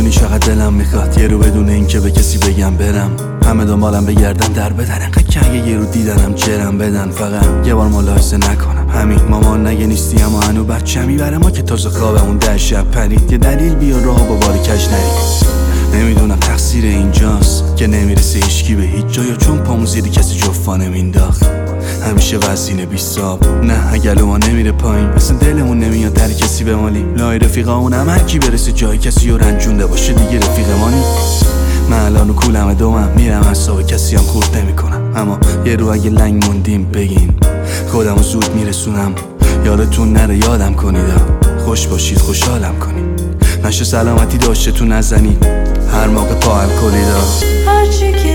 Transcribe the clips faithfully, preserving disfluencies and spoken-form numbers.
میدونی چقدر دلم میخواد یه رو بدون این که به کسی بگم برم، همه دنبالم بگردن در بدن، انقدر که اگه یه رو دیدنم جرم بدن، فقط یه بار ملاحظه نکنم همین. مامان نگه نیستی اما هنو بچه میبره ما که تازه خوابمون ده شب پرید، یه دلیل بیا راه با باری کج نرید. نمیدونم تقصیر اینجاست که نمیرسه هیچکی به هیچ جا، یا چون پامو زیر کسی جفا نمینداخت همیشه وزینه بیستاب. نه اگه ما نمیره پایین اصلا دلمون نمیاد در کسی بمالیم، لای رفیقامون هم هر کی برسه جای کسی و رنجونده باشه دیگه رفیق مانی. من الان و کولم دومم میرم حساب کسی هم خورد نمی کنم، اما یه رو اگه لنگ موندیم بگین خودمو زود میرسونم. یادتون نره یادم کنید، خوش باشید خوشحالم کنید، نشه سلامتی داشته تو نزنید هر موقع پا الکلیدا. هرچی که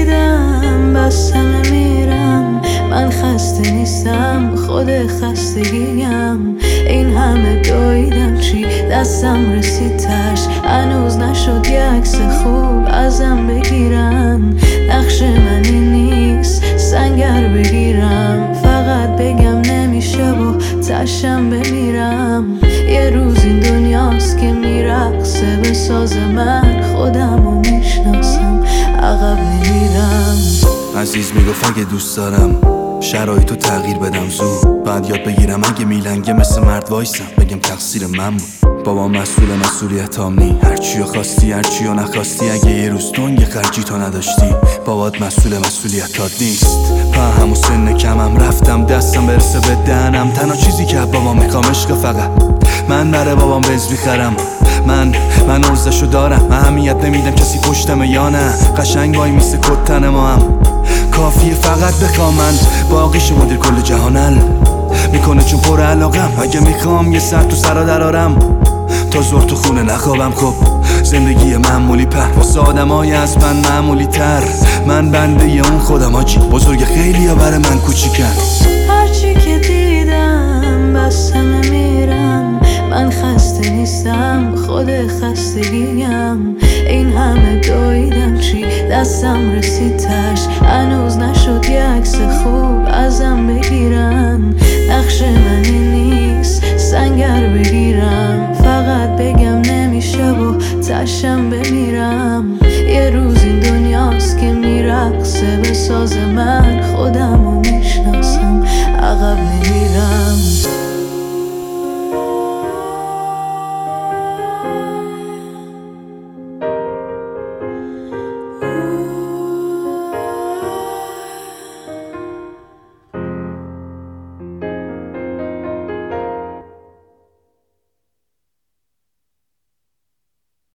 دیدم بس همه میرم، من خسته نیستم خود خستگیم. این همه دویدم چی دستم رسید تش، هنوز نشد یه عکس خوب ازم بگیرن. نقش من این نیست سنگر بگیرم، فقط بگم نمیشه و تشم بمیرم. یه روز این دنیاست که میرقصه به ساز من، خودم رو میشناسم عقب نمیرم. عزیز میگفت اگه دوست دارم شرایطو تغییر بدم زود، بعد یاد بگیرم اگه میلنگه مثل مرد وایسم بگم تقصیر من بود. بابا مسئول مسئولیت نی، هرچیو خواستی هرچیو نخواستی، اگه یه روز تنگ خرجی تو نداشتی بابات مسئول مسئولیتات نیست. په همون سن کمم رفتم دستم برسه به دهنم، تنها چیزی که بابا میخوام عشق، فقط من برای بابام بنز میخرم. من من عرضشو دارم، اهمیت نمیدم کسی پشتمه یا نه، قشنگ وای میسه کتن ما هم کافیه فقط بخوام، من باقیش مدیر کل جهانل میکنه چون پر علاقم. اگه میخوام یه سر تو سرا درارم تا زور تو خونه نخوابم، خب زندگی معمولی پر واسه آدمای از من معمولی تر. من بنده ی اون خودم آجی بزرگ خیلی یا برای من کوچیکن. هرچی که دیدم بس همه میرم، من خسته نیستم خود خستگیم. این همه دویدم چی دستم رسید تش، هنوز نشد یه عکس خوب ازم بگیرن. نقش من این نیست سنگر بگیرم، فقط بگم نمیشه و تشم بمیرم. یه روز این دنیاست که میرقصه به ساز